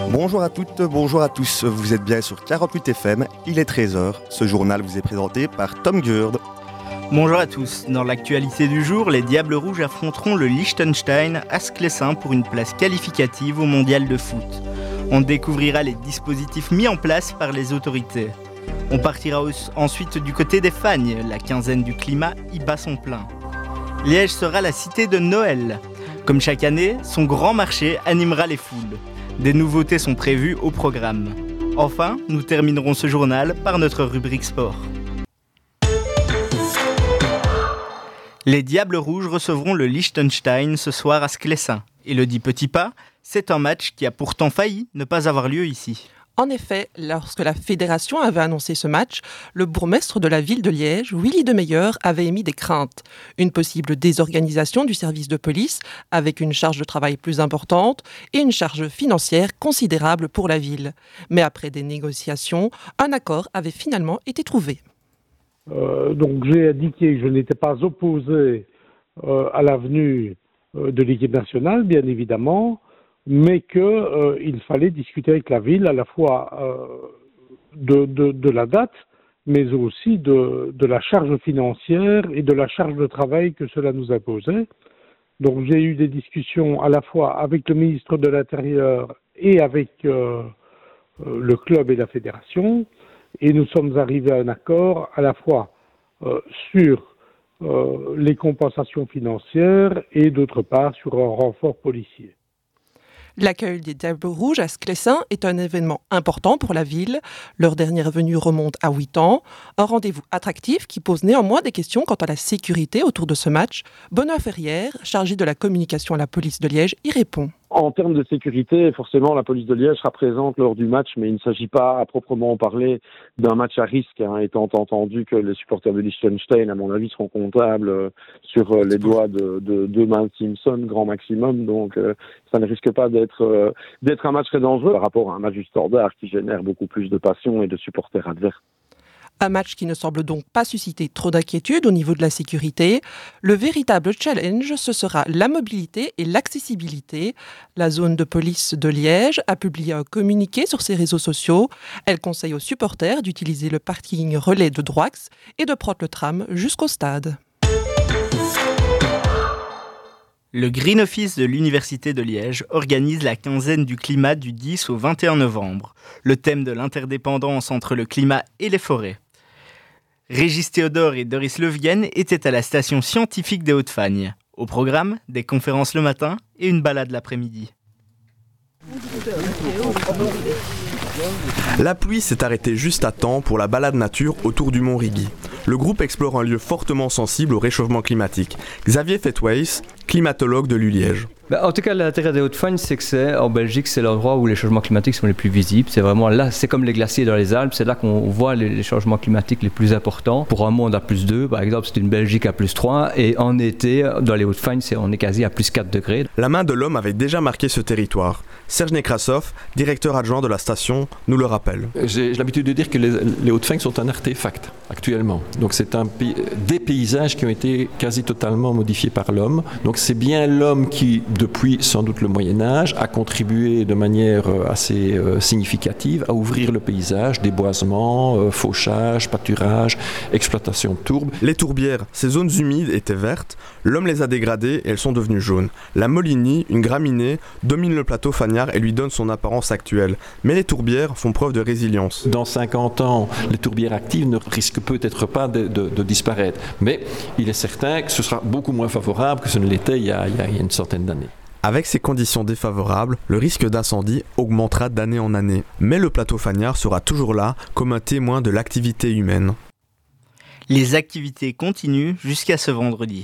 Bonjour à toutes, bonjour à tous, vous êtes bien sur 48 FM, il est 13h. Ce journal vous est présenté par Tom Gurd. Bonjour à tous, dans l'actualité du jour, les Diables Rouges affronteront le Liechtenstein à Sclessin pour une place qualificative au mondial de foot. On découvrira les dispositifs mis en place par les autorités. On partira ensuite du côté des Fagnes, la quinzaine du climat y bat son plein. Liège sera la cité de Noël. Comme chaque année, son grand marché animera les foules. Des nouveautés sont prévues au programme. Enfin, nous terminerons ce journal par notre rubrique sport. Les Diables Rouges recevront le Liechtenstein ce soir à Sclessin. Élodie Petitpas, c'est un match qui a pourtant failli ne pas avoir lieu ici. En effet, lorsque la fédération avait annoncé ce match, le bourgmestre de la ville de Liège, Willy Demeyer, avait émis des craintes. Une possible désorganisation du service de police, avec une charge de travail plus importante et une charge financière considérable pour la ville. Mais après des négociations, un accord avait finalement été trouvé. Donc j'ai indiqué que je n'étais pas opposé à l'avenue de l'équipe nationale, bien évidemment, mais qu'il fallait discuter avec la ville à la fois de la date, mais aussi de la charge financière et de la charge de travail que cela nous imposait. Donc j'ai eu des discussions à la fois avec le ministre de l'Intérieur et avec le club et la fédération, et nous sommes arrivés à un accord à la fois sur les compensations financières et d'autre part sur un renfort policier. L'accueil des Diables Rouges à Sclessin est un événement important pour la ville. Leur dernière venue remonte à 8 ans. Un rendez-vous attractif qui pose néanmoins des questions quant à la sécurité autour de ce match. Benoît Ferrière, chargé de la communication à la police de Liège, y répond. En termes de sécurité, forcément, la police de Liège sera présente lors du match, mais il ne s'agit pas à proprement parler d'un match à risque, étant entendu que les supporters de Liechtenstein, à mon avis, seront comptables sur les doigts de Matt Simpson, grand maximum. Donc, ça ne risque pas d'être un match très dangereux par rapport à un match du Standard qui génère beaucoup plus de passion et de supporters adverses. Un match qui ne semble donc pas susciter trop d'inquiétude au niveau de la sécurité. Le véritable challenge, ce sera la mobilité et l'accessibilité. La zone de police de Liège a publié un communiqué sur ses réseaux sociaux. Elle conseille aux supporters d'utiliser le parking relais de Droix et de prendre le tram jusqu'au stade. Le Green Office de l'Université de Liège organise la quinzaine du climat du 10 au 21 novembre. Le thème de l'interdépendance entre le climat et les forêts. Régis Théodore et Doris Levienne étaient à la station scientifique des Hauts-de-Fagne. Au programme, des conférences le matin et une balade l'après-midi. La pluie s'est arrêtée juste à temps pour la balade nature autour du mont Rigi. Le groupe explore un lieu fortement sensible au réchauffement climatique. Xavier Fetweis, climatologue de l'ULiège. En tout cas, l'intérêt des Hauts-de-Fagne, c'est que en Belgique, c'est l'endroit où les changements climatiques sont les plus visibles. C'est vraiment là, c'est comme les glaciers dans les Alpes, c'est là qu'on voit les changements climatiques les plus importants. Pour un monde à +2, par exemple, c'est une Belgique à +3, et en été, dans les Hauts-de-Fagne, on est quasi à +4 degrés. La main de l'homme avait déjà marqué ce territoire. Serge Nekrasov, directeur adjoint de la station, nous le rappelle. J'ai l'habitude de dire que les Hauts-de-Fagne sont un artefact actuellement. Donc c'est des paysages qui ont été quasi totalement modifiés par l'homme. Donc c'est bien l'homme qui, depuis sans doute le Moyen-Âge, a contribué de manière assez significative à ouvrir le paysage, déboisement, fauchage, pâturage, exploitation de tourbes. Les tourbières, ces zones humides étaient vertes, l'homme les a dégradées et elles sont devenues jaunes. La Molinie, une graminée, domine le plateau fagnard et lui donne son apparence actuelle. Mais les tourbières font preuve de résilience. Dans 50 ans, les tourbières actives ne risquent peut-être pas de disparaître. Mais il est certain que ce sera beaucoup moins favorable que ce ne l'était il y a une centaine d'années. Avec ces conditions défavorables, le risque d'incendie augmentera d'année en année. Mais le plateau fagnard sera toujours là comme un témoin de l'activité humaine. Les activités continuent jusqu'à ce vendredi.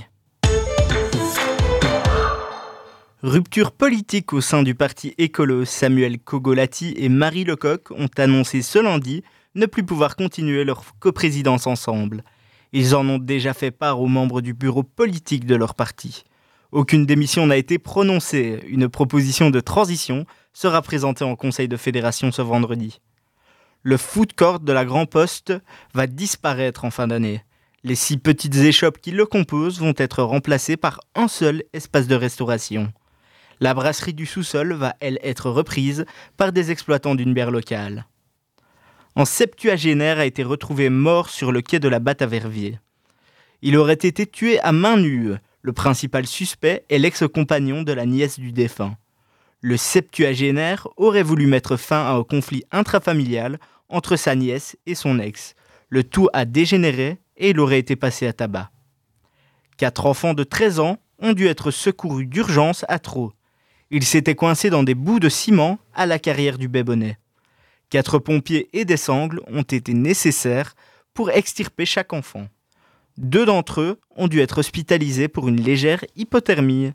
Rupture politique au sein du parti écolo. Samuel Kogolati et Marie Lecoq ont annoncé ce lundi ne plus pouvoir continuer leur coprésidence ensemble. Ils en ont déjà fait part aux membres du bureau politique de leur parti. Aucune démission n'a été prononcée. Une proposition de transition sera présentée en conseil de fédération ce vendredi. Le food court de la Grand Poste va disparaître en fin d'année. Les 6 petites échoppes qui le composent vont être remplacées par un seul espace de restauration. La brasserie du sous-sol va, elle, être reprise par des exploitants d'une bière locale. Un septuagénaire a été retrouvé mort sur le quai de la Batte à Verviers. Il aurait été tué à main nue. Le principal suspect est l'ex-compagnon de la nièce du défunt. Le septuagénaire aurait voulu mettre fin à un conflit intrafamilial entre sa nièce et son ex. Le tout a dégénéré et il aurait été passé à tabac. 4 enfants de 13 ans ont dû être secourus d'urgence à Traux. Ils s'étaient coincés dans des bouts de ciment à la carrière du Bébonnet. 4 pompiers et des sangles ont été nécessaires pour extirper chaque enfant. 2 d'entre eux ont dû être hospitalisés pour une légère hypothermie.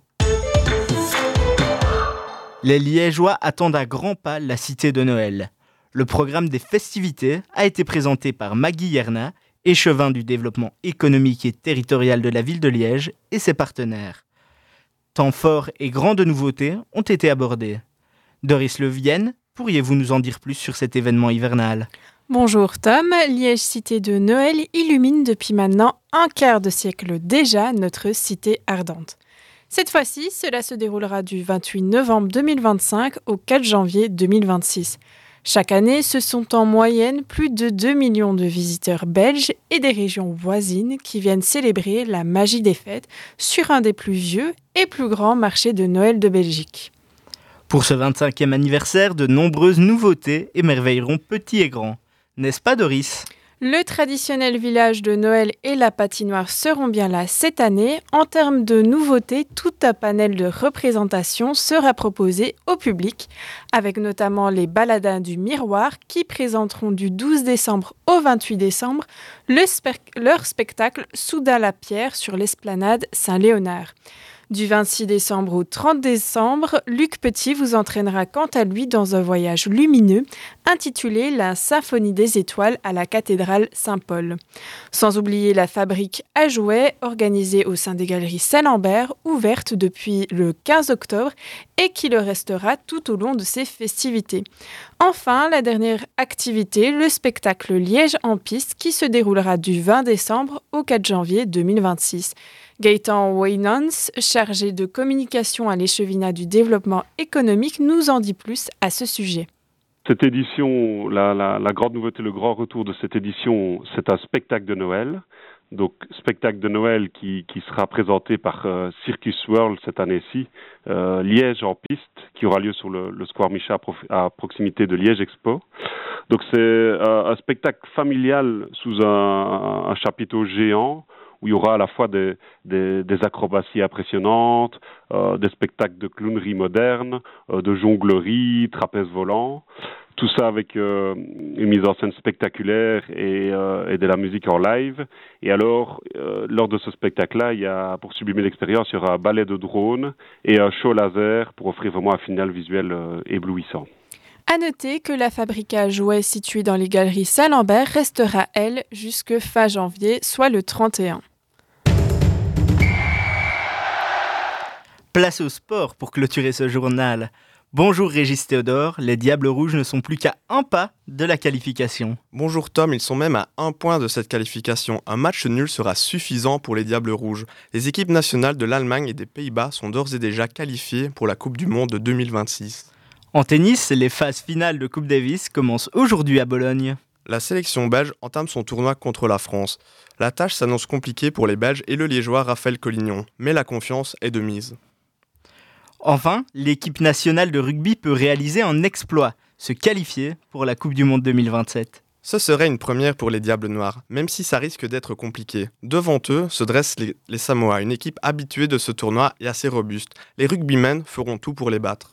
Les Liégeois attendent à grands pas la cité de Noël. Le programme des festivités a été présenté par Maggie Yerna, échevin du développement économique et territorial de la ville de Liège et ses partenaires. Temps forts et grandes nouveautés ont été abordés. Doris Le Vienne, pourriez-vous nous en dire plus sur cet événement hivernal ? Bonjour Tom, Liège Cité de Noël illumine depuis maintenant un quart de siècle déjà notre cité ardente. Cette fois-ci, cela se déroulera du 28 novembre 2025 au 4 janvier 2026. Chaque année, ce sont en moyenne plus de 2 millions de visiteurs belges et des régions voisines qui viennent célébrer la magie des fêtes sur un des plus vieux et plus grands marchés de Noël de Belgique. Pour ce 25e anniversaire, de nombreuses nouveautés émerveilleront petits et grands. N'est-ce pas Doris ? Le traditionnel village de Noël et la patinoire seront bien là cette année. En termes de nouveautés, tout un panel de représentations sera proposé au public, avec notamment les baladins du Miroir qui présenteront du 12 décembre au 28 décembre leur spectacle Soudain la pierre sur l'esplanade Saint-Léonard. Du 26 décembre au 30 décembre, Luc Petit vous entraînera quant à lui dans un voyage lumineux intitulé La Symphonie des étoiles à la cathédrale Saint-Paul. Sans oublier la fabrique à jouets organisée au sein des galeries Saint-Lambert, ouverte depuis le 15 octobre et qui le restera tout au long de ces festivités. Enfin, la dernière activité, le spectacle Liège en piste qui se déroulera du 20 décembre au 4 janvier 2026. Gaëtan Waynans, chargé de communication à l'échevinat du développement économique, nous en dit plus à ce sujet. Cette édition, la grande nouveauté, le grand retour de cette édition, c'est un spectacle de Noël. Donc, spectacle de Noël qui sera présenté par Circus World cette année-ci, Liège en piste, qui aura lieu sur le Square Micha à proximité de Liège Expo. Donc, c'est un spectacle familial sous un chapiteau géant, où il y aura à la fois des acrobaties impressionnantes, des spectacles de clownerie moderne, de jonglerie, trapèze volant, tout ça avec une mise en scène spectaculaire et de la musique en live. Et alors, lors de ce spectacle-là, il y a, pour sublimer l'expérience, il y aura un ballet de drone et un show laser pour offrir vraiment un final visuel éblouissant. À noter que la fabrique à jouets située dans les galeries Saint-Lambert restera, elle, jusque fin janvier, soit le 31. Place au sport pour clôturer ce journal. Bonjour Régis Théodore, les Diables Rouges ne sont plus qu'à un pas de la qualification. Bonjour Tom, ils sont même à 1 point de cette qualification. Un match nul sera suffisant pour les Diables Rouges. Les équipes nationales de l'Allemagne et des Pays-Bas sont d'ores et déjà qualifiées pour la Coupe du Monde de 2026. En tennis, les phases finales de Coupe Davis commencent aujourd'hui à Bologne. La sélection belge entame son tournoi contre la France. La tâche s'annonce compliquée pour les Belges et le Liégeois Raphaël Collignon, mais la confiance est de mise. Enfin, l'équipe nationale de rugby peut réaliser un exploit, se qualifier pour la Coupe du Monde 2027. Ce serait une première pour les Diables Noirs, même si ça risque d'être compliqué. Devant eux se dressent les Samoa, une équipe habituée de ce tournoi et assez robuste. Les rugbymen feront tout pour les battre.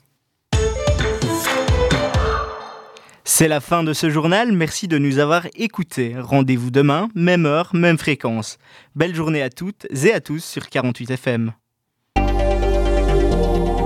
C'est la fin de ce journal, merci de nous avoir écoutés. Rendez-vous demain, même heure, même fréquence. Belle journée à toutes et à tous sur 48 FM.